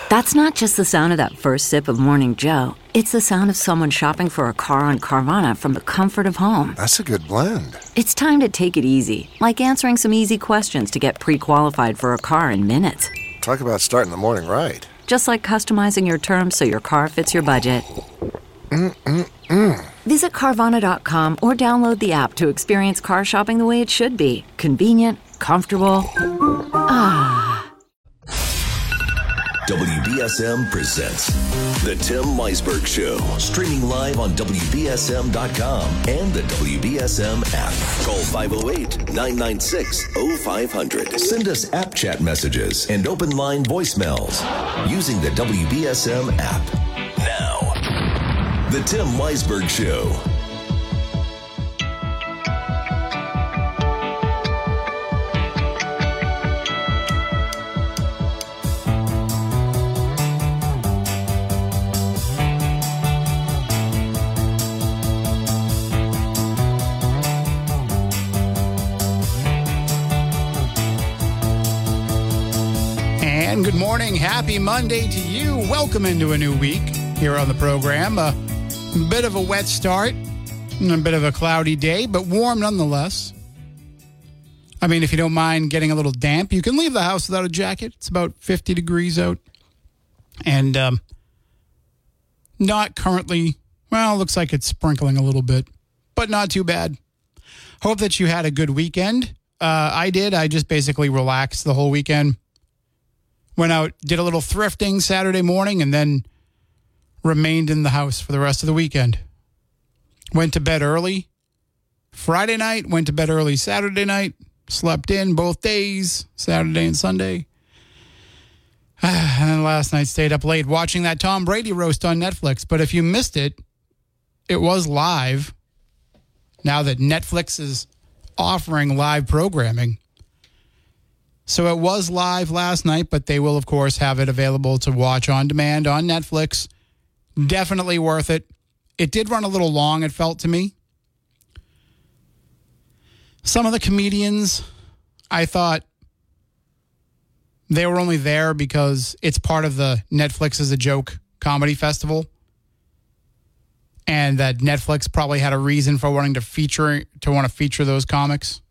That's not just the sound of that first sip of Morning Joe. It's the sound of someone shopping for a car on Carvana from the comfort of home. That's a good blend. It's time to take it easy, like answering some easy questions to get pre-qualified for a car in minutes. Talk about starting the morning right. Just like customizing your terms so your car fits your budget. Visit Carvana.com or download the app to experience car shopping the way it should be. Convenient, comfortable. WBSM presents The Tim Weisberg Show. Streaming live on WBSM.com and the WBSM app. Call 508-996-0500. Send us app chat messages and open line voicemails using the WBSM app. Now, The Tim Weisberg Show. And good morning. Happy Monday to you. Welcome into a new week here on the program. A bit of a wet start and a bit of a cloudy day, but warm nonetheless. I mean, if you don't mind getting a little damp, you can leave the house without a jacket. It's about 50 degrees out. And not currently, well, looks like it's sprinkling a little bit, but not too bad. Hope that you had a good weekend. I did. I just basically relaxed the whole weekend. Went out, did a little thrifting Saturday morning, and then remained in the house for the rest of the weekend. Went to bed early Friday night, went to bed early Saturday night, slept in both days, Saturday and Sunday. And then last night stayed up late watching that Tom Brady roast on Netflix. But if you missed it, it was live. Now that Netflix is offering live programming. So it was live last night, but they will, of course, have it available to watch on demand on Netflix. Definitely worth it. It did run a little long, it felt to me. Some of the comedians, I thought they were only there because it's part of the Netflix is a Joke comedy festival. And that Netflix probably had a reason for wanting to feature those comics.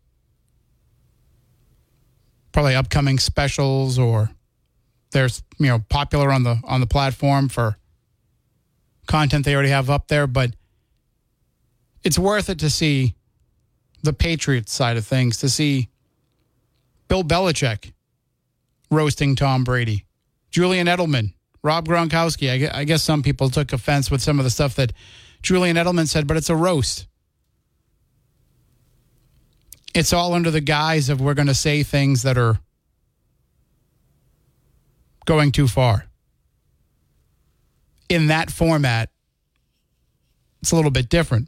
Probably upcoming specials, or there's, popular on the platform for content they already have up there. But it's worth it to see the Patriots side of things, to see Bill Belichick roasting Tom Brady, Julian Edelman, Rob Gronkowski. I guess some people took offense with some of the stuff that Julian Edelman said, but it's a roast. It's all under the guise of we're going to say things that are going too far. In that format, it's a little bit different.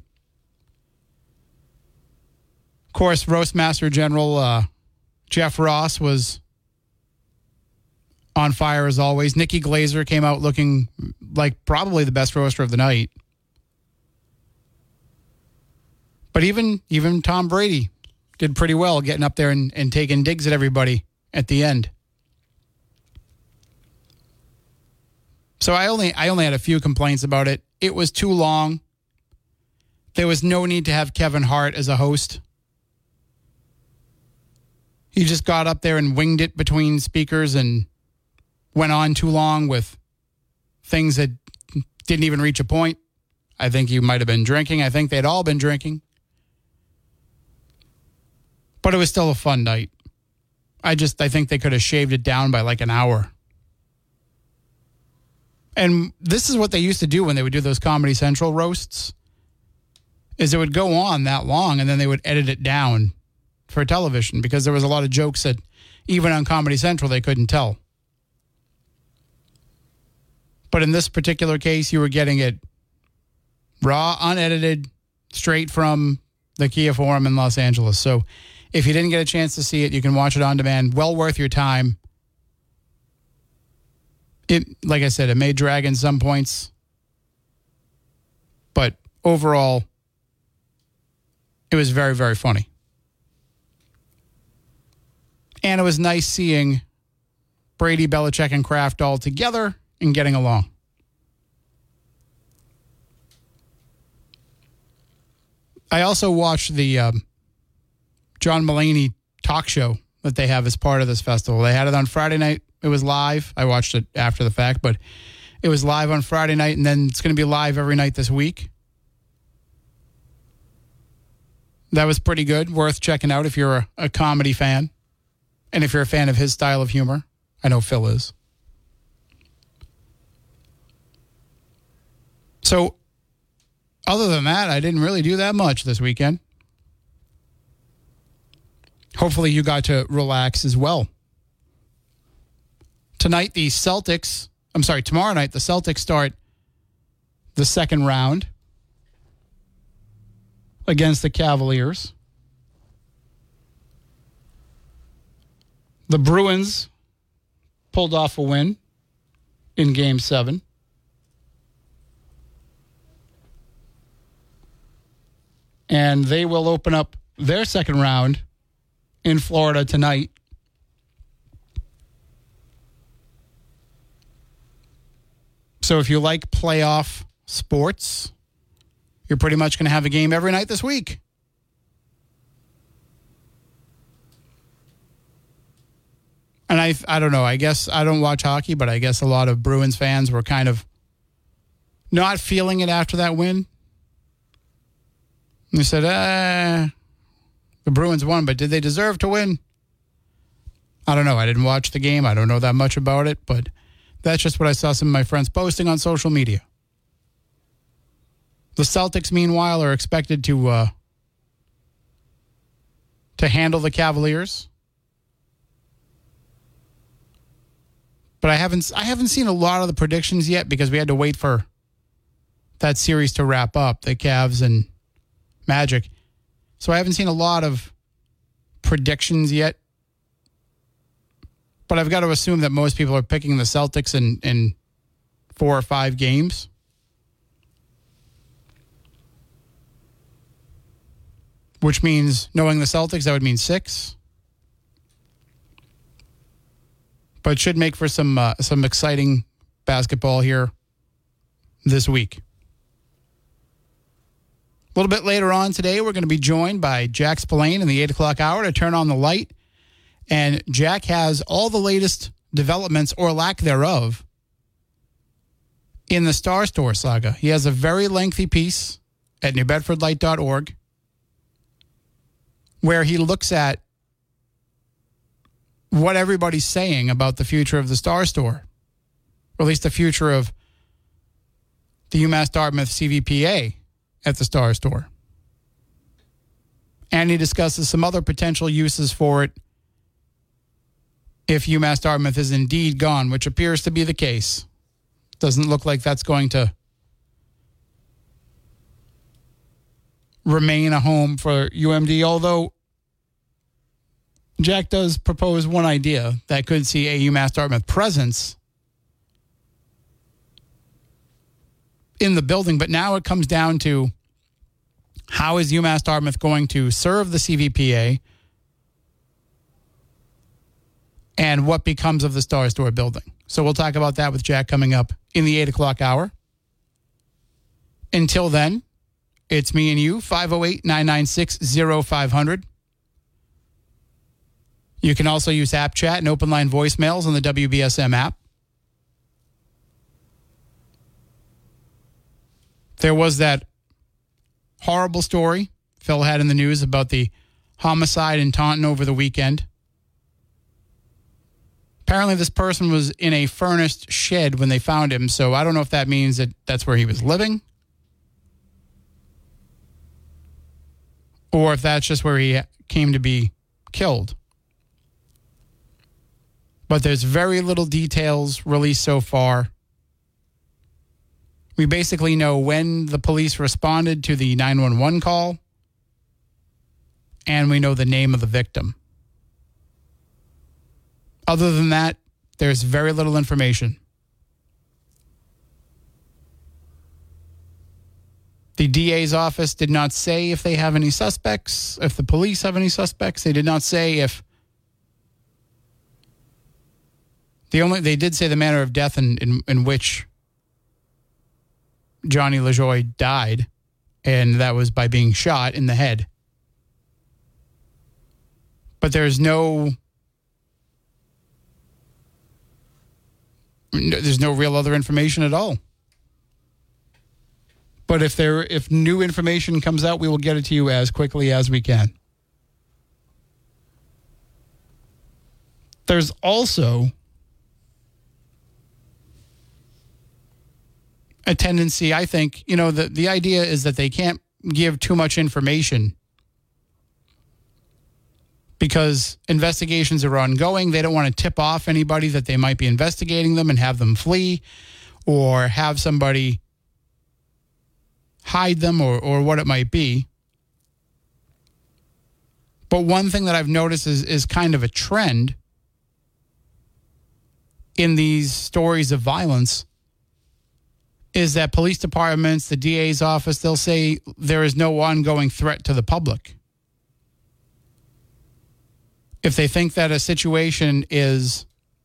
Of course, Roastmaster General Jeff Ross was on fire as always. Nikki Glaser came out looking like probably the best roaster of the night. But even Tom Brady did pretty well getting up there and taking digs at everybody at the end. So I only had a few complaints about it. It was too long. There was no need to have Kevin Hart as a host. He just got up there and winged it between speakers and went on too long with things that didn't even reach a point. I think he might have been drinking. I think they'd all been drinking. But it was still a fun night. I think they could have shaved it down by like an hour. And this is what they used to do when they would do those Comedy Central roasts, is it would go on that long and then they would edit it down for television, because there was a lot of jokes that even on Comedy Central they couldn't tell. But in this particular case, you were getting it raw, unedited, straight from the Kia Forum in Los Angeles. So if you didn't get a chance to see it, you can watch it on demand. Well worth your time. It, like I said, it may drag in some points, but overall, it was very, very funny. And it was nice seeing Brady, Belichick, and Kraft all together and getting along. I also watched the John Mulaney talk show that they have as part of this festival. They had it on Friday night. It was live. I watched it after the fact, but it was live on Friday night, and then it's going to be live every night this week. That was pretty good. Worth checking out if you're a comedy fan and if you're a fan of his style of humor. I know Phil is. So, other than that, I didn't really do that much this weekend. Hopefully you got to relax as well. Tomorrow night, the Celtics start the second round against the Cavaliers. The Bruins pulled off a win in Game 7. And they will open up their second round in Florida tonight. So if you like playoff sports, you're pretty much going to have a game every night this week. And I don't know, I guess I don't watch hockey, but I guess a lot of Bruins fans were kind of not feeling it after that win. And they said, the Bruins won, but did they deserve to win? I don't know. I didn't watch the game. I don't know that much about it, but that's just what I saw some of my friends posting on social media. The Celtics, meanwhile, are expected to handle the Cavaliers. But I haven't seen a lot of the predictions yet because we had to wait for that series to wrap up, the Cavs and Magic. So I haven't seen a lot of predictions yet. But I've got to assume that most people are picking the Celtics in 4 or 5 games. Which means, knowing the Celtics, that would mean 6. But should make for some exciting basketball here this week. A little bit later on today, we're going to be joined by Jack Spillane in the 8 o'clock hour to turn on the light. And Jack has all the latest developments, or lack thereof, in the Star Store saga. He has a very lengthy piece at newbedfordlight.org where he looks at what everybody's saying about the future of the Star Store, or at least the future of the UMass Dartmouth CVPA at the Star Store. And he discusses some other potential uses for it if UMass Dartmouth is indeed gone, which appears to be the case. Doesn't look like that's going to remain a home for UMD, although Jack does propose one idea that could see a UMass Dartmouth presence in the building. But now it comes down to, how is UMass Dartmouth going to serve the CVPA, and what becomes of the Star Store building? So we'll talk about that with Jack coming up in the 8 o'clock hour. Until then, it's me and you, 508-996-0500. You can also use app chat and open line voicemails on the WBSM app. There was that horrible story Phil had in the news about the homicide in Taunton over the weekend. Apparently this person was in a furnished shed when they found him, so I don't know if that means that that's where he was living, or if that's just where he came to be killed. But there's very little details released so far. We basically know when the police responded to the 911 call, and we know the name of the victim. Other than that, there's very little information. The DA's office did not say if they have any suspects, if the police have any suspects. They did not say if They did say the manner of death in which Johnny LaJoie died, and that was by being shot in the head. But there's no real other information at all. But if new information comes out, we will get it to you as quickly as we can. There's also a tendency, I think, the idea is that they can't give too much information because investigations are ongoing. They don't want to tip off anybody that they might be investigating them and have them flee or have somebody hide them or what it might be. But one thing that I've noticed is kind of a trend in these stories of violence is that police departments, the DA's office, they'll say there is no ongoing threat to the public. If they think that a situation is,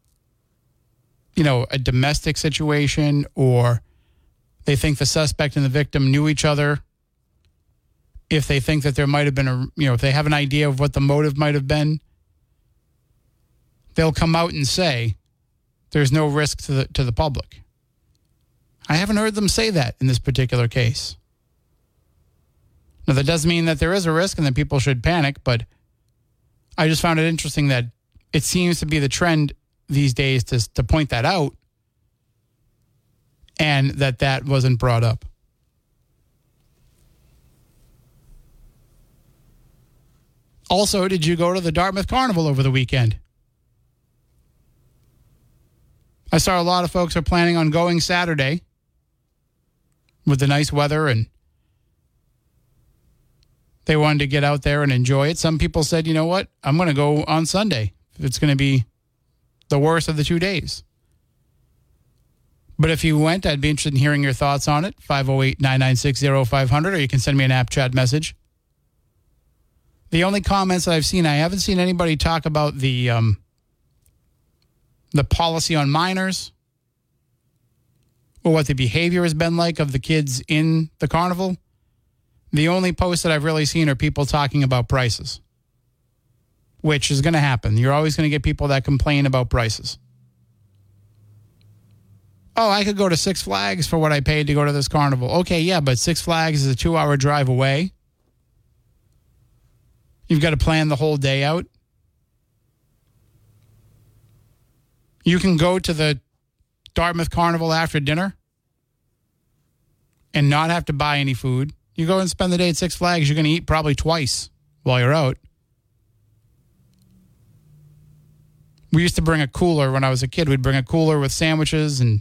a domestic situation, or they think the suspect and the victim knew each other, if they think that there might have been if they have an idea of what the motive might have been, they'll come out and say there's no risk to the public. I haven't heard them say that in this particular case. Now, that doesn't mean that there is a risk and that people should panic, but I just found it interesting that it seems to be the trend these days to point that out, and that wasn't brought up. Also, did you go to the Dartmouth Carnival over the weekend? I saw a lot of folks are planning on going Saturday with the nice weather, and they wanted to get out there and enjoy it. Some people said, you know what, I'm going to go on Sunday. It's going to be the worst of the 2 days. But if you went, I'd be interested in hearing your thoughts on it. 508-996-0500, or you can send me an app chat message. The only comments that I've seen, I haven't seen anybody talk about the policy on minors or what the behavior has been like of the kids in the carnival. The only posts that I've really seen are people talking about prices, which is going to happen. You're always going to get people that complain about prices. Oh, I could go to Six Flags for what I paid to go to this carnival. Okay, yeah, but Six Flags is a 2-hour drive away. You've got to plan the whole day out. You can go to the Dartmouth Carnival after dinner and not have to buy any food. You go and spend the day at Six Flags, you're going to eat probably twice while you're out. We used to bring a cooler when I was a kid. We'd bring a cooler with sandwiches and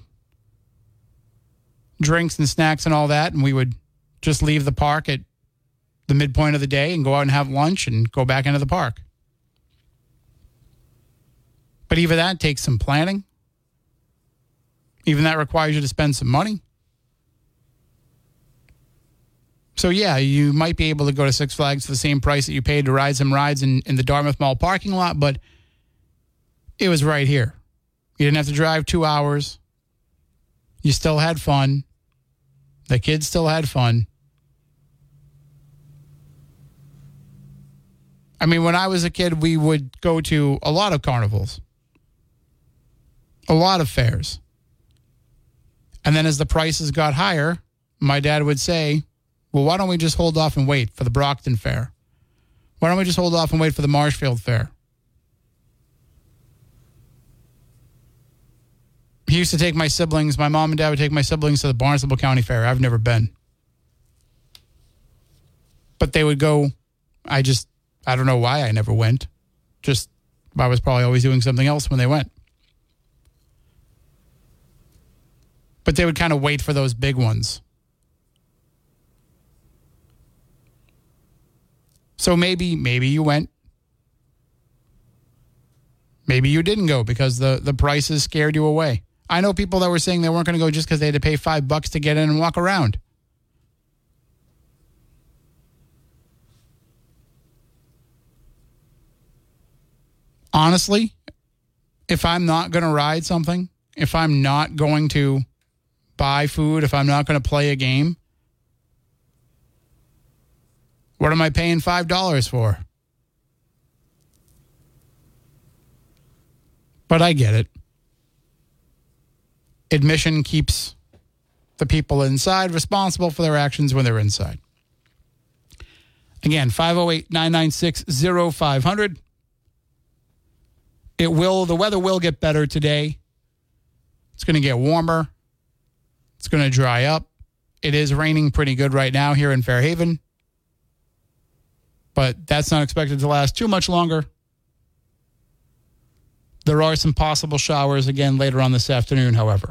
drinks and snacks and all that, and we would just leave the park at the midpoint of the day and go out and have lunch and go back into the park. But even that takes some planning. Even that requires you to spend some money. So yeah, you might be able to go to Six Flags for the same price that you paid to ride some rides in the Dartmouth Mall parking lot, but it was right here. You didn't have to drive 2 hours. You still had fun. The kids still had fun. I mean, when I was a kid, we would go to a lot of carnivals, a lot of fairs. And then as the prices got higher, my dad would say, well, why don't we just hold off and wait for the Brockton Fair? Why don't we just hold off and wait for the Marshfield Fair? He used to take my siblings, my mom and dad would take my siblings to the Barnstable County Fair. I've never been. But they would go, I don't know why I never went. Just, I was probably always doing something else when they went. But they would kind of wait for those big ones. So maybe you went. Maybe you didn't go because the prices scared you away. I know people that were saying they weren't going to go just because they had to pay $5 to get in and walk around. Honestly, if I'm not going to ride something, if I'm not going to buy food, if I'm not going to play a game, what am I paying $5 for? But I get it. Admission keeps the people inside responsible for their actions when they're inside. Again, 508-996-0500. The weather will get better today. It's going to get warmer. It's going to dry up. It is raining pretty good right now here in Fairhaven. But that's not expected to last too much longer. There are some possible showers again later on this afternoon, however.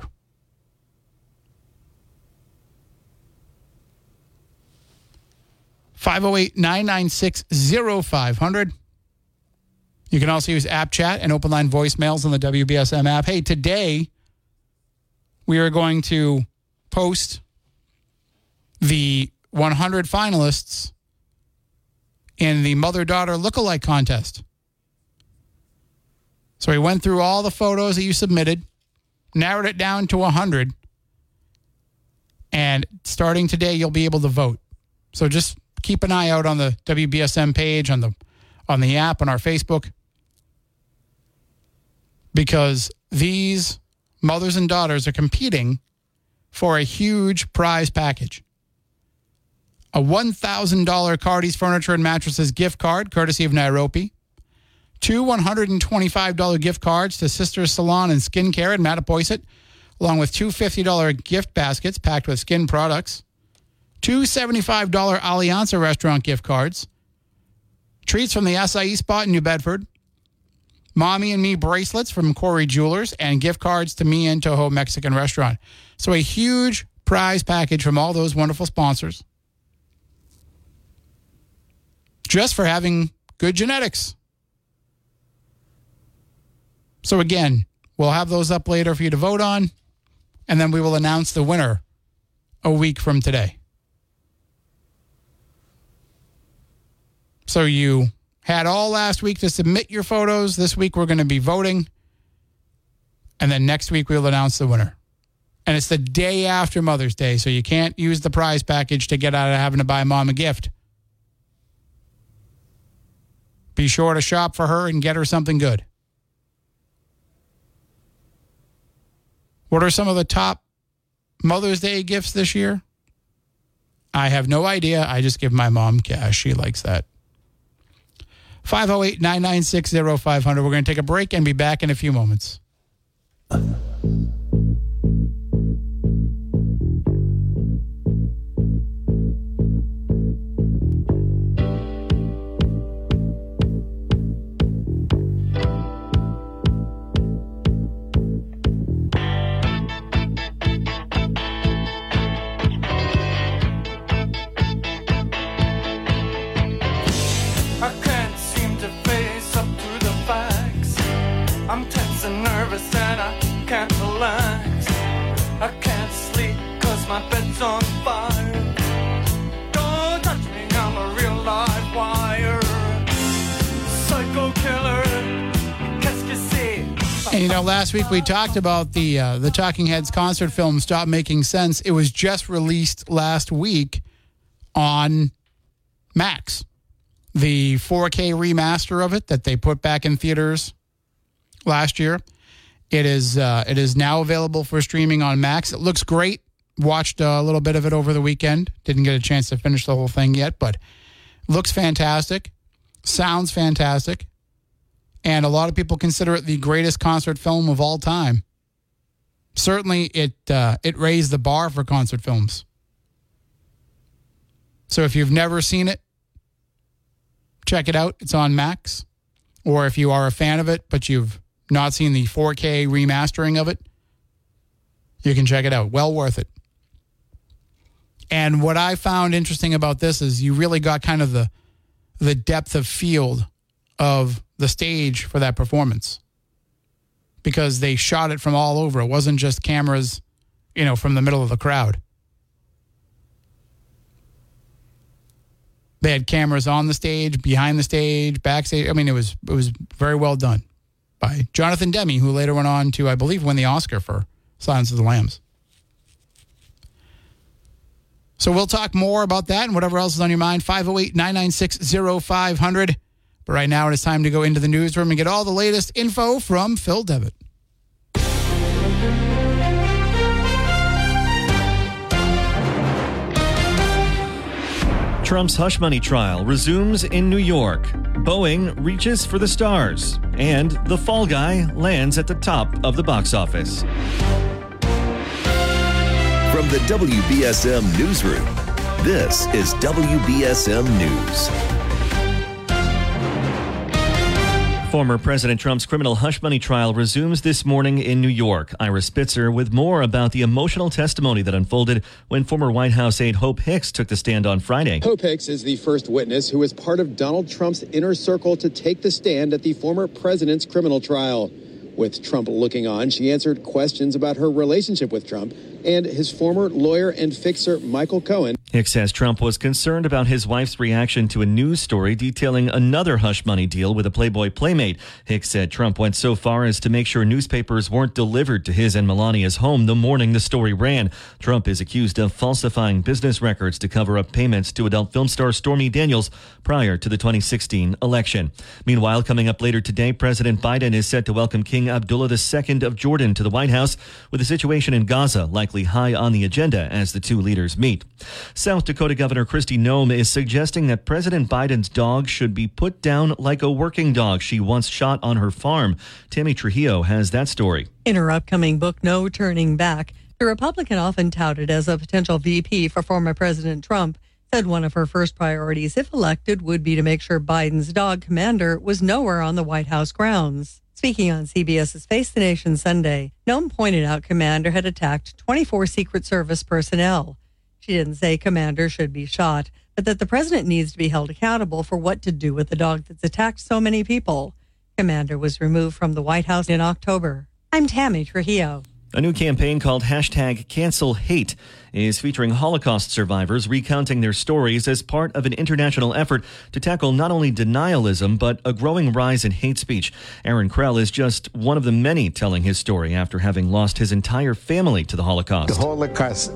(508-996-0500). You can also use app chat and open line voicemails on the WBSM app. Hey, today we are going to post the 100 finalists in the mother-daughter lookalike contest. So we went through all the photos that you submitted, narrowed it down to 100, and starting today, you'll be able to vote. So just keep an eye out on the WBSM page, on the app, on our Facebook, because these mothers and daughters are competing for a huge prize package. A $1,000 Cardi's Furniture and Mattresses gift card, courtesy of Nairobi. 2 $125 gift cards to Sisters Salon and Skincare in Mattapoisett, along with 2 $50 gift baskets packed with skin products. 2 $75 Alianza restaurant gift cards. Treats from the Acai Spot in New Bedford. Mommy and Me bracelets from Corey Jewelers, and gift cards to Me and Toho Mexican Restaurant. So a huge prize package from all those wonderful sponsors. Just for having good genetics. So again, we'll have those up later for you to vote on, and then we will announce the winner a week from today. So you had all last week to submit your photos. This week we're going to be voting, and then next week we'll announce the winner. And it's the day after Mother's Day, so you can't use the prize package to get out of having to buy Mom a gift. Be sure to shop for her and get her something good. What are some of the top Mother's Day gifts this year? I have no idea. I just give my mom cash. She likes that. 508-996-0500. We're going to take a break and be back in a few moments. Last week we talked about the Talking Heads concert film Stop Making Sense. It was just released last week on Max. The 4K remaster of it that they put back in theaters last year. It is now available for streaming on Max. It looks great. Watched a little bit of it over the weekend. Didn't get a chance to finish the whole thing yet, but looks fantastic. Sounds fantastic. And a lot of people consider it the greatest concert film of all time. Certainly, it raised the bar for concert films. So if you've never seen it, check it out. It's on Max. Or if you are a fan of it, but you've not seen the 4K remastering of it, you can check it out. Well worth it. And what I found interesting about this is you really got kind of the depth of field of the stage for that performance, because they shot it from all over. It wasn't just cameras, from the middle of the crowd. They had cameras on the stage, behind the stage, backstage. I mean, it was very well done by Jonathan Demme, who later went on to, I believe, win the Oscar for Silence of the Lambs. So we'll talk more about that and whatever else is on your mind. 508-996-0500. But right now it is time to go into the newsroom and get all the latest info from Phil Devitt. Trump's hush money trial resumes in New York. Boeing reaches for the stars. And The Fall Guy lands at the top of the box office. From the WBSM Newsroom, this is WBSM News. Former President Trump's criminal hush money trial resumes this morning in New York. Ira Spitzer with more about the emotional testimony that unfolded when former White House aide Hope Hicks took the stand on Friday. Hope Hicks is the first witness who was part of Donald Trump's inner circle to take the stand at the former president's criminal trial. With Trump looking on, she answered questions about her relationship with Trump and his former lawyer and fixer, Michael Cohen. Hicks says Trump was concerned about his wife's reaction to a news story detailing another hush money deal with a Playboy playmate. Hicks said Trump went so far as to make sure newspapers weren't delivered to his and Melania's home the morning the story ran. Trump is accused of falsifying business records to cover up payments to adult film star Stormy Daniels prior to the 2016 election. Meanwhile, coming up later today, President Biden is set to welcome King Abdullah II of Jordan to the White House, with the situation in Gaza likely high on the agenda as the two leaders meet. South Dakota Governor Kristi Noem is suggesting that President Biden's dog should be put down like a working dog she once shot on her farm. Tammy Trujillo has that story. In her upcoming book, No Turning Back, the Republican often touted as a potential VP for former President Trump said one of her first priorities, if elected, would be to make sure Biden's dog, Commander, was nowhere on the White House grounds. Speaking on CBS's Face the Nation Sunday, Noem pointed out Commander had attacked 24 Secret Service personnel. She didn't say Commander should be shot, but that the president needs to be held accountable for what to do with a dog that's attacked so many people. Commander was removed from the White House in October. I'm Tammy Trujillo. A new campaign called #CancelHate is featuring Holocaust survivors recounting their stories as part of an international effort to tackle not only denialism, but a growing rise in hate speech. Aaron Krell is just one of the many telling his story after having lost his entire family to the Holocaust. The Holocaust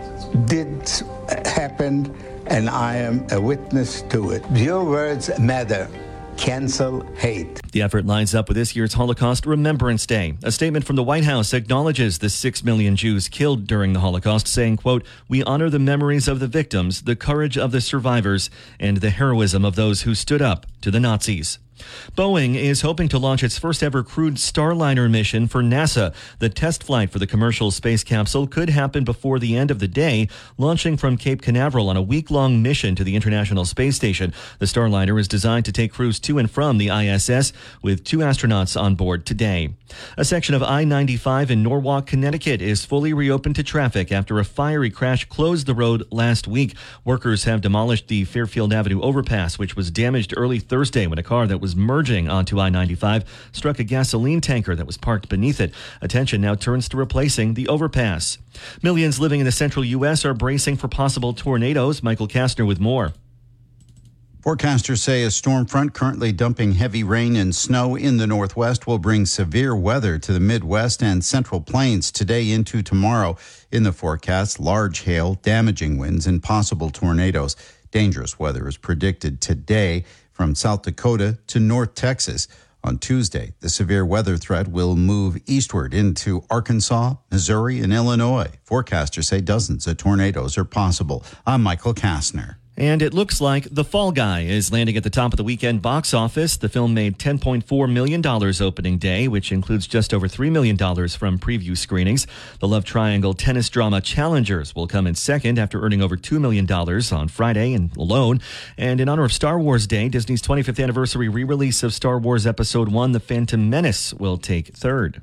did happen, and I am a witness to it. Your words matter. Cancel hate. The effort lines up with this year's Holocaust Remembrance Day. A statement from the White House acknowledges the 6 million Jews killed during the Holocaust, saying, quote, "We honor the memories of the victims, the courage of the survivors, and the heroism of those who stood up to the Nazis." Boeing is hoping to launch its first ever crewed Starliner mission for NASA. The test flight for the commercial space capsule could happen before the end of the day, launching from Cape Canaveral on a week-long mission to the International Space Station. The Starliner is designed to take crews to and from the ISS, with 2 astronauts on board today. A section of I-95 in Norwalk, Connecticut is fully reopened to traffic after a fiery crash closed the road last week. Workers have demolished the Fairfield Avenue overpass, which was damaged early Thursday when a car that was merging onto I-95 struck a gasoline tanker that was parked beneath it. Attention now turns to replacing the overpass. Millions living in the central U.S. are bracing for possible tornadoes. Michael Kastner with more. Forecasters say a storm front currently dumping heavy rain and snow in the northwest will bring severe weather to the Midwest and Central Plains today into tomorrow. In the forecast, large hail, damaging winds, and possible tornadoes. Dangerous weather is predicted today from South Dakota to North Texas. On Tuesday, the severe weather threat will move eastward into Arkansas, Missouri, and Illinois. Forecasters say dozens of tornadoes are possible. I'm Michael Kastner. And it looks like The Fall Guy is landing at the top of the weekend box office. The film made $10.4 million opening day, which includes just over $3 million from preview screenings. The love triangle tennis drama Challengers will come in second after earning over $2 million on Friday and alone. And in honor of Star Wars Day, Disney's 25th anniversary re-release of Star Wars Episode 1, The Phantom Menace, will take third.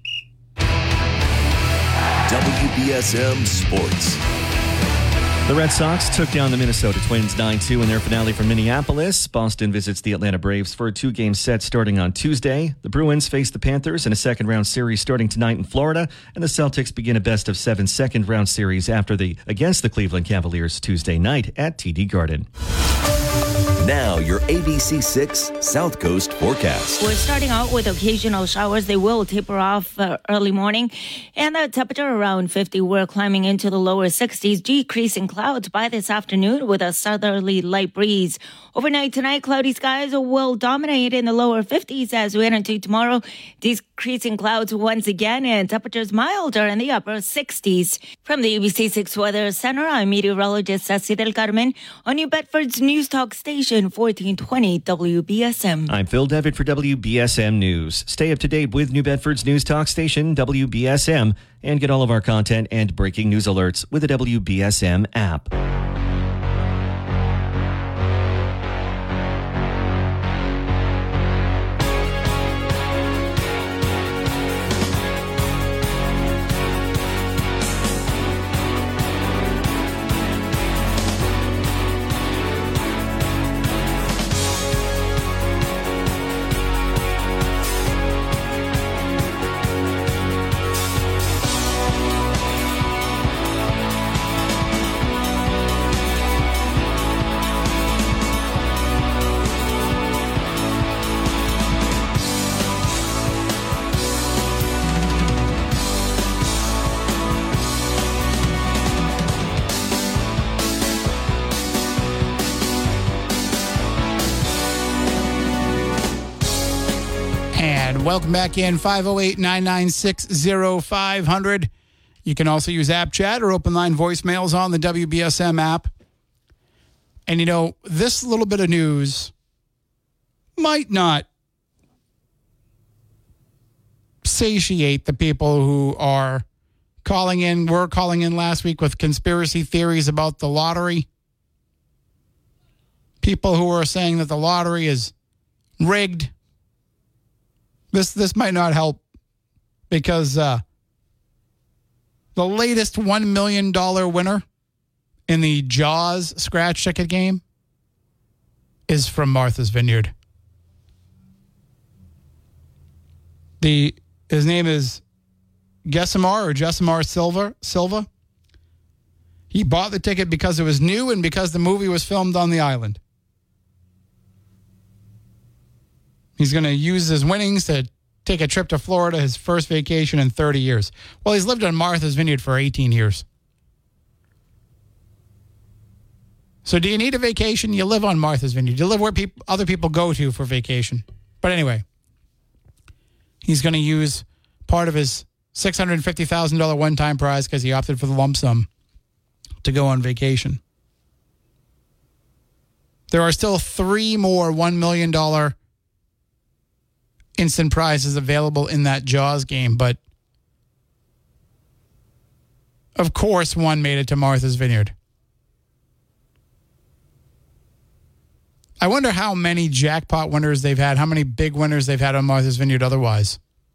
WBSM Sports. The Red Sox took down the Minnesota Twins 9-2 in their finale from Minneapolis. Boston visits the Atlanta Braves for a 2-game set starting on Tuesday. The Bruins face the Panthers in a second-round series starting tonight in Florida, and the Celtics begin a best-of-7 second-round series against the Cleveland Cavaliers Tuesday night at TD Garden. Now, your ABC6 South Coast forecast. We're starting out with occasional showers. They will taper off early morning. And the temperature around 50. We're climbing into the lower 60s. Decreasing clouds by this afternoon with a southerly light breeze. Overnight tonight, cloudy skies will dominate in the lower 50s as we head into tomorrow. Decreasing clouds once again and temperatures milder in the upper 60s. From the ABC6 Weather Center, I'm meteorologist Ceci Del Carmen on New Bedford's News Talk Station 1420 WBSM. I'm Phil Devitt for WBSM News. Stay up to date with New Bedford's News Talk Station, WBSM, and get all of our content and breaking news alerts with the WBSM app. Welcome back in, 508-996-0500. You can also use app chat or open line voicemails on the WBSM app. And, you know, this little bit of news might not satiate the people who are calling in. Were calling in last week with conspiracy theories about the lottery. People who are saying that the lottery is rigged. This might not help because the latest $1 million winner in the Jaws scratch ticket game is from Martha's Vineyard. His name is Jessamar Silva. He bought the ticket because it was new and because the movie was filmed on the island. He's going to use his winnings to take a trip to Florida, his first vacation in 30 years. Well, he's lived on Martha's Vineyard for 18 years. So do you need a vacation? You live on Martha's Vineyard. You live where other people go to for vacation. But anyway, he's going to use part of his $650,000 one-time prize because he opted for the lump sum to go on vacation. There are still 3 more $1 million instant prizes available in that Jaws game, but of course one made it to Martha's Vineyard. I wonder how many jackpot winners they've had, how many big winners they've had on Martha's Vineyard otherwise.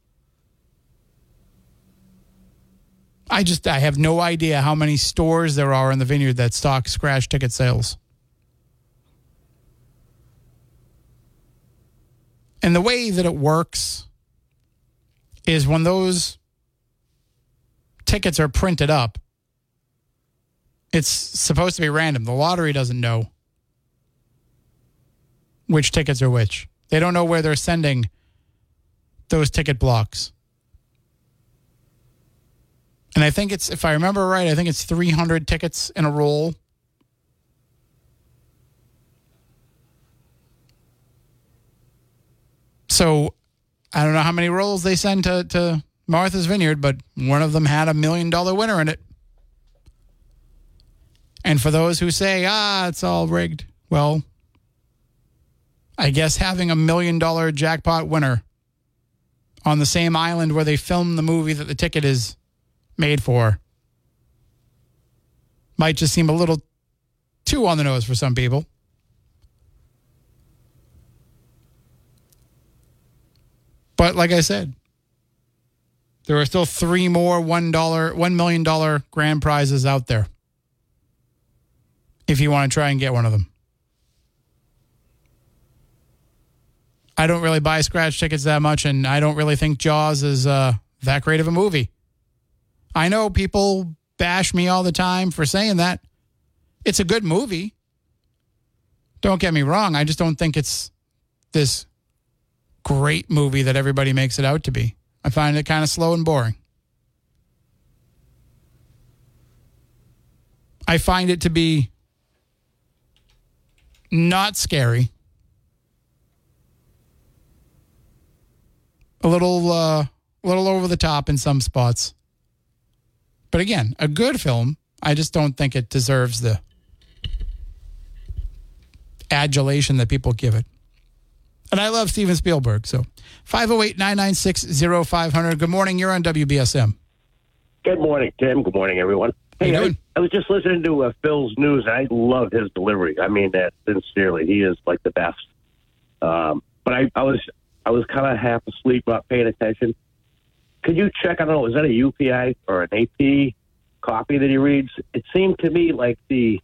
I have no idea how many stores there are in the vineyard that stock scratch ticket sales. And the way that it works is when those tickets are printed up, it's supposed to be random. The lottery doesn't know which tickets are which. They don't know where they're sending those ticket blocks. And I think it's, if I remember right, I think it's 300 tickets in a roll. So I don't know how many rolls they send to Martha's Vineyard, but one of them had $1 million winner in it. And for those who say, it's all rigged, well, I guess having $1 million jackpot winner on the same island where they filmed the movie that the ticket is made for might just seem a little too on the nose for some people. But like I said, there are still 3 more $1 million grand prizes out there if you want to try and get one of them. I don't really buy scratch tickets that much, and I don't really think Jaws is that great of a movie. I know people bash me all the time for saying that. It's a good movie. Don't get me wrong. I just don't think it's this great movie that everybody makes it out to be. I find it kind of slow and boring. I find it to be not scary. A little over the top in some spots. But again, a good film. I just don't think it deserves the adulation that people give it. And I love Steven Spielberg. So 508-996-0500. Good morning. You're on WBSM. Good morning, Tim. Good morning, everyone. Hey, I was just listening to Phil's news. I love his delivery. I mean that sincerely. He is like the best. But I was kind of half asleep, not paying attention. Could you check? I don't know. Is that a UPI or an AP copy that he reads? It seemed to me like the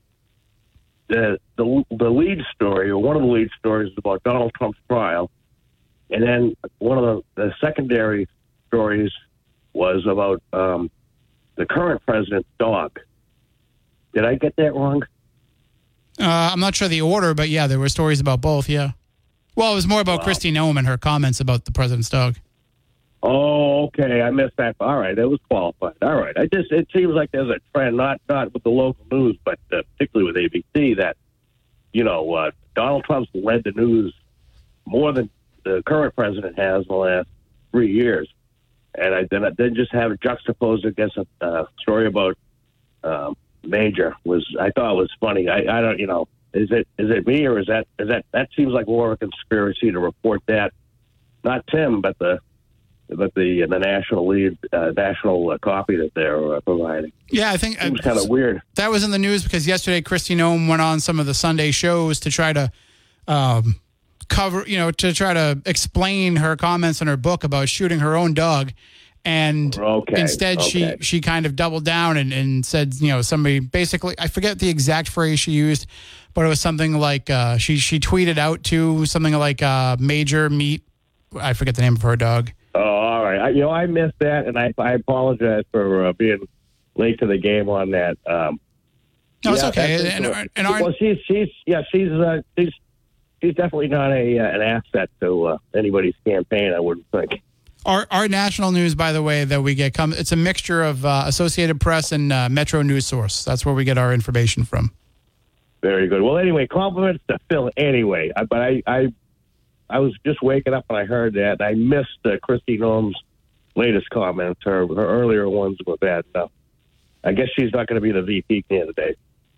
lead story, or one of the lead stories, is about Donald Trump's trial, and then one of the secondary stories was about the current president's dog. Did I get that wrong? I'm not sure the order, but yeah, there were stories about both, yeah. Well, it was more about Kristi Noem and her comments about the president's dog. Oh, okay. I missed that. All right. It was qualified. All right. It seems like there's a trend, not with the local news, but particularly with ABC, that, Donald Trump's led the news more than the current president has in the last 3 years. And then just have it juxtaposed against a story about Major I thought was funny. I don't, is it me, or is that seems like more of a conspiracy to report that, not Tim, but the national lead, national copy that they're providing. Yeah, I think it was kind of weird. That was in the news because yesterday Kristi Noem went on some of the Sunday shows to try to cover, to try to explain her comments in her book about shooting her own dog. And instead she kind of doubled down and said, somebody basically, I forget the exact phrase she used, but it was something like she tweeted out to something like Major Meat. I forget the name of her dog. Oh, all right. I missed that, and I apologize for being late to the game on that. No, it's okay. Well, she's definitely not an asset to anybody's campaign, I wouldn't think. Our national news, by the way, that we get it's a mixture of Associated Press and Metro News Source. That's where we get our information from. Very good. Well, anyway, compliments to Phil anyway. But I was just waking up when I heard that. I missed Kristi Noem's latest comments. Her earlier ones were bad enough. I guess she's not going to be the VP candidate.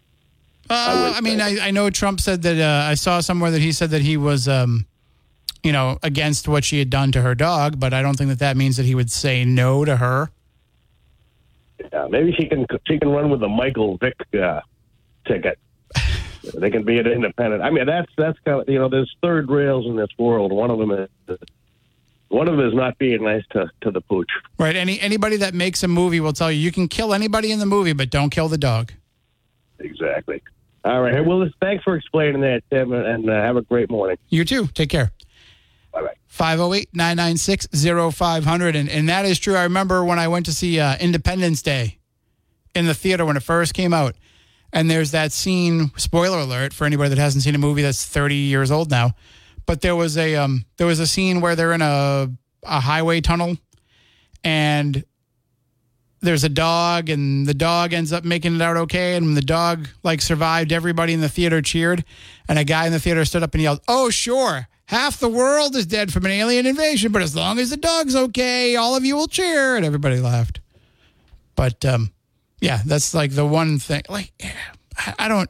I know Trump said that. I saw somewhere that he said that he was, against what she had done to her dog. But I don't think that means that he would say no to her. Yeah, maybe she can run with the Michael Vick ticket. They can be an independent. I mean, that's kind of, there's third rails in this world. One of them is not being nice to the pooch. Right. Anybody that makes a movie will tell you can kill anybody in the movie, but don't kill the dog. Exactly. All right. Well, thanks for explaining that, Tim, and have a great morning. You too. Take care. Bye-bye. 508-996-0500. And that is true. I remember when I went to see Independence Day in the theater when it first came out. And there's that scene, spoiler alert for anybody that hasn't seen a movie that's 30 years old now. But there was a scene where they're in a highway tunnel and there's a dog, and the dog ends up making it out okay. And when the dog survived, everybody in the theater cheered. And a guy in the theater stood up and yelled, "Oh, sure. Half the world is dead from an alien invasion, but as long as the dog's okay, all of you will cheer." And everybody laughed. But, yeah, that's the one thing. I don't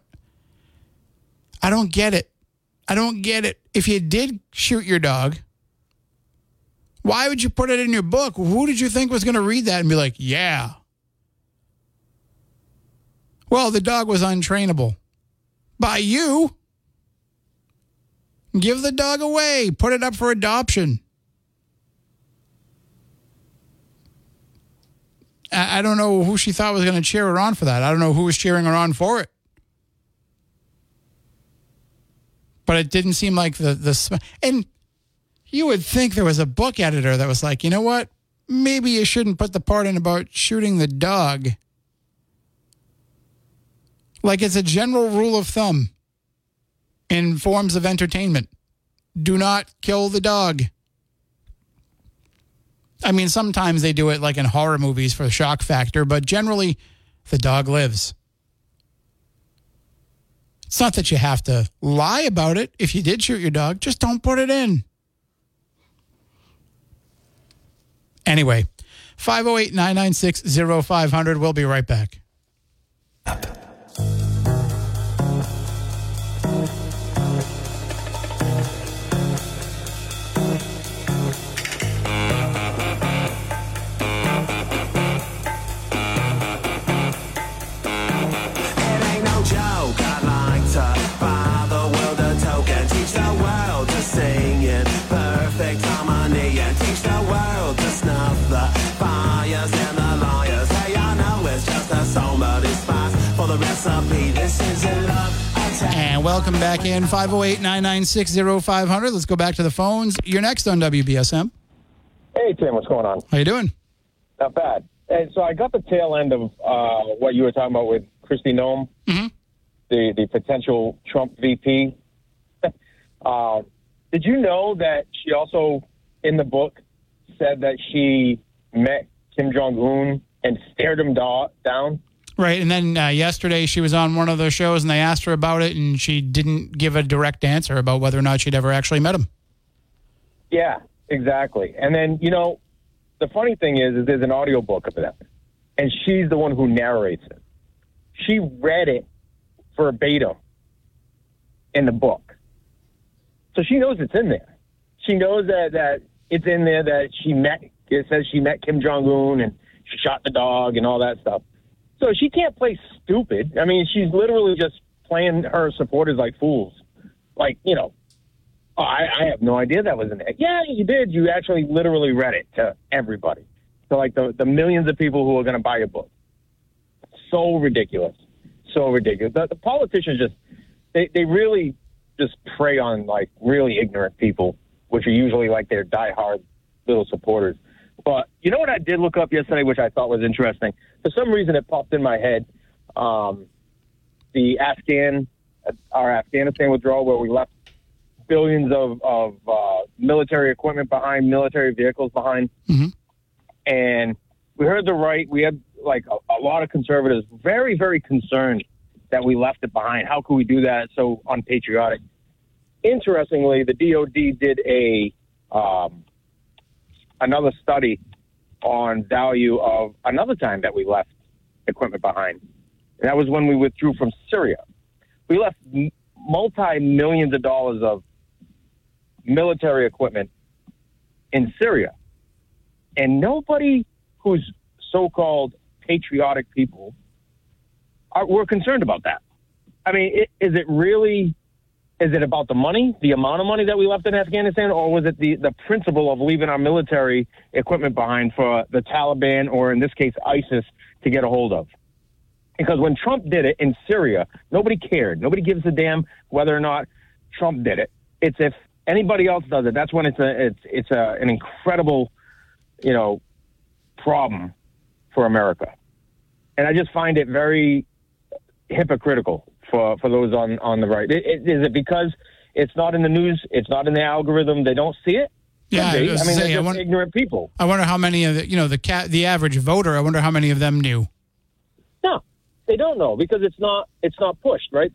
get it. I don't get it. If you did shoot your dog, why would you put it in your book? Who did you think was going to read that and be like, yeah? Well, the dog was untrainable. By you. Give the dog away. Put it up for adoption. I don't know who she thought was going to cheer her on for that. I don't know who was cheering her on for it. But it didn't seem like the and you would think there was a book editor that was like, you know what? Maybe you shouldn't put the part in about shooting the dog. Like, it's a general rule of thumb in forms of entertainment. Do not kill the dog. I mean, sometimes they do it like in horror movies for the shock factor, but generally the dog lives. It's not that you have to lie about it. If you did shoot your dog, just don't put it in. Anyway, 508-996-0500. We'll be right back. And welcome back in, 508-996-0500. Let's go back to the phones. You're next on WBSM. Hey, Tim, what's going on? How you doing? Not bad. And so I got the tail end of what you were talking about with Kristi Noem, the potential Trump VP. Did you know that she also, in the book, said that she met Kim Jong-un and stared him down? Right, and then yesterday she was on one of those shows and they asked her about it and she didn't give a direct answer about whether or not she'd ever actually met him. Yeah, exactly. And then, you know, the funny thing is there's an audiobook of that, and she's the one who narrates it. She read it verbatim in the book. So she knows it's in there. She knows that it's in there that it says she met Kim Jong-un and she shot the dog and all that stuff. So she can't play stupid. I mean, she's literally just playing her supporters like fools. Like, you know, I have no idea that was in there. Yeah, you did. You actually literally read it to everybody. So, like, the millions of people who are going to buy your book. So ridiculous. So ridiculous. The politicians they really just prey on, like, really ignorant people, which are usually, like, their diehard little supporters. But you know what I did look up yesterday, which I thought was interesting? For some reason, it popped in my head. Our Afghanistan withdrawal, where we left billions of military equipment behind, military vehicles behind. Mm-hmm. And we heard the right. We had like a lot of conservatives very, very concerned that we left it behind. How could we do that so unpatriotic? Interestingly, the DOD did another study on value of another time that we left equipment behind. And that was when we withdrew from Syria. We left multi-millions of dollars of military equipment in Syria. And nobody who's so-called patriotic people were concerned about that. I mean, is it about the money, the amount of money that we left in Afghanistan, or was it the principle of leaving our military equipment behind for the Taliban, or in this case, ISIS, to get a hold of? Because when Trump did it in Syria, nobody cared. Nobody gives a damn whether or not Trump did it. It's if anybody else does it, that's when it's an incredible, you know, problem for America. And I just find it very hypocritical for those on the right. Is it because it's not in the news? It's not in the algorithm? They don't see it? Yeah, they're just ignorant people. I wonder how many of the average voter, I wonder how many of them knew. No, they don't know because it's not pushed, right?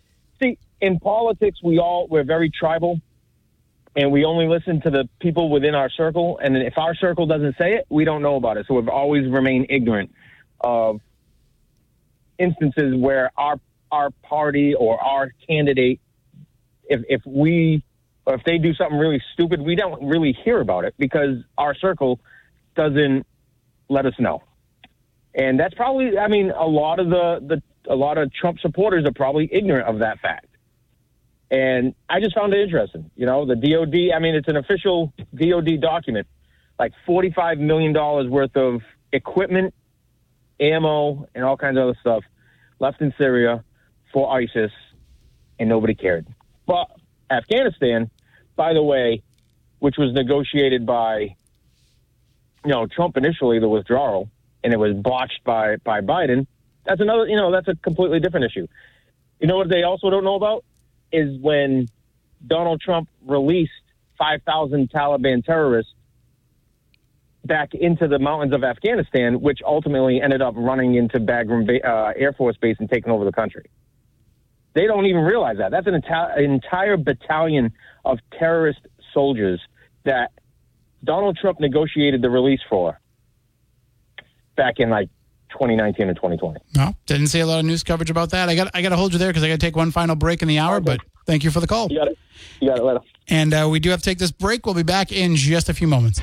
In politics, we're very tribal, and we only listen to the people within our circle. And if our circle doesn't say it, we don't know about it. So we've always remained ignorant of instances where our party or our candidate, if they do something really stupid, we don't really hear about it because our circle doesn't let us know. And that's probably, I mean, a lot of Trump supporters are probably ignorant of that fact. And I just found it interesting. You know, the DOD, I mean, it's an official DOD document, like $45 million worth of equipment, ammo, and all kinds of other stuff left in Syria for ISIS, and nobody cared. But Afghanistan, by the way, which was negotiated by, you know, Trump initially, the withdrawal, and it was botched by Biden, that's another, you know, that's a completely different issue. You know what they also don't know about? is when Donald Trump released 5,000 Taliban terrorists back into the mountains of Afghanistan, which ultimately ended up running into Bagram Air Force Base and taking over the country. They don't even realize that. That's an entire battalion of terrorist soldiers that Donald Trump negotiated the release for back in like 2019 or 2020. No, didn't see a lot of news coverage about that. I got to hold you there because I got to take one final break in the hour, but thank you for the call. You got it later. And we do have to take this break. We'll be back in just a few moments.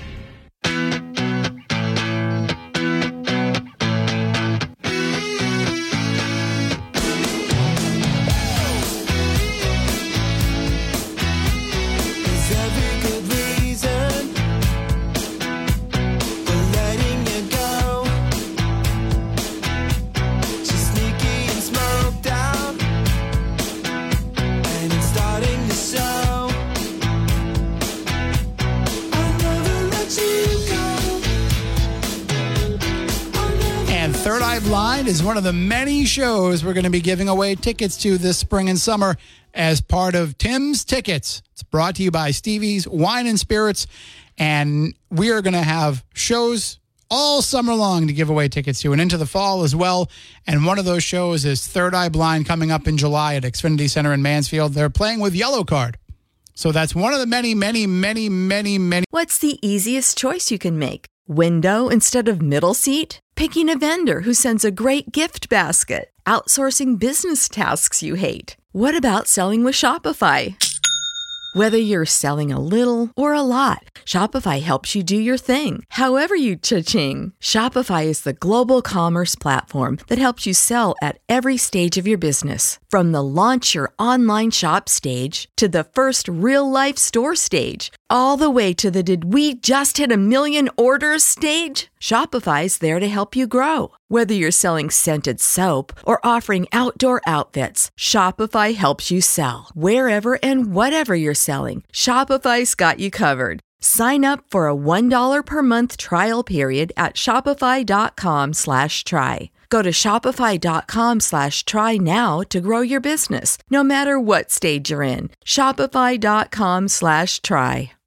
Third Eye Blind is one of the many shows we're going to be giving away tickets to this spring and summer as part of Tim's Tickets. It's brought to you by Stevie's Wine and Spirits, and we are going to have shows all summer long to give away tickets to and into the fall as well. And one of those shows is Third Eye Blind coming up in July at Xfinity Center in Mansfield. They're playing with Yellow Card. So that's one of the many. What's the easiest choice you can make? Window instead of middle seat? Picking a vendor who sends a great gift basket? Outsourcing business tasks you hate? What about selling with Shopify? Whether you're selling a little or a lot, Shopify helps you do your thing, however you cha-ching. Shopify is the global commerce platform that helps you sell at every stage of your business. From the launch your online shop stage to the first real-life store stage, all the way to the did we just hit 1 million orders stage. Shopify's there to help you grow. Whether you're selling scented soap or offering outdoor outfits, Shopify helps you sell. Wherever and whatever you're selling, Shopify's got you covered. Sign up for a $1 per month trial period at shopify.com/try. Go to shopify.com/try now to grow your business, no matter what stage you're in. Shopify.com/try.